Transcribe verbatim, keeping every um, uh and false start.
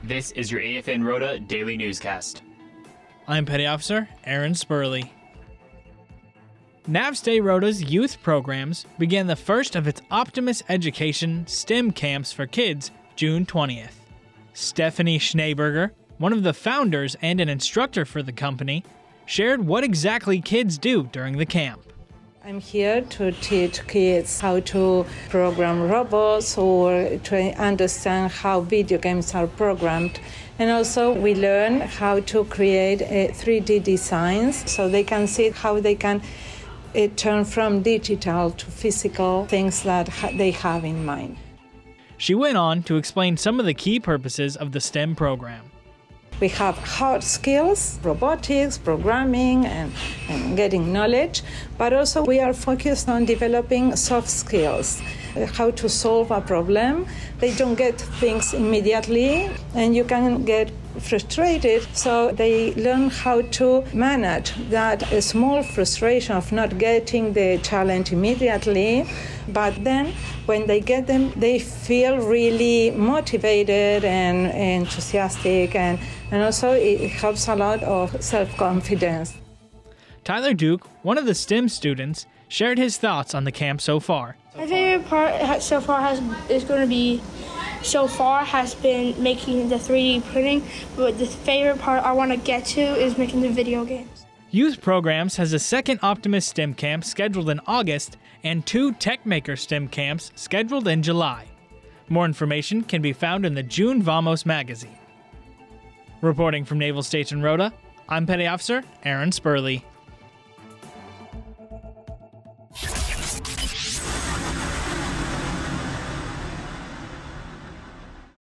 This is your A F N Rota Daily Newscast. I'm Petty Officer Aaron Spurley. Navstay Rota's youth programs began the first of its Optimus Education STEM camps for kids June twentieth. Stephanie Schneeberger, one of the founders and an instructor for the company, shared what exactly kids do during the camp. I'm here to teach kids how to program robots or to understand how video games are programmed. And also we learn how to create uh, three D designs so they can see how they can uh, turn from digital to physical things that ha- they have in mind. She went on to explain some of the key purposes of the STEM program. We have hard skills, robotics, programming, and, and getting knowledge, but also we are focused on developing soft skills, how to solve a problem. They don't get things immediately, and you can get frustrated, so they learn how to manage that small frustration of not getting the challenge immediately, but then when they get them, they feel really motivated and enthusiastic, and, and also it helps a lot of self-confidence. Tyler Duke, one of the STEM students, shared his thoughts on the camp so far. My favorite part so far has is going to be so far has been making the three D printing, but the favorite part I want to get to is making the video games. Youth Programs has a second Optimus STEM camp scheduled in August and two TechMaker STEM camps scheduled in July. More information can be found in the June Vamos magazine. Reporting from Naval Station Rota, I'm Petty Officer Aaron Spurley.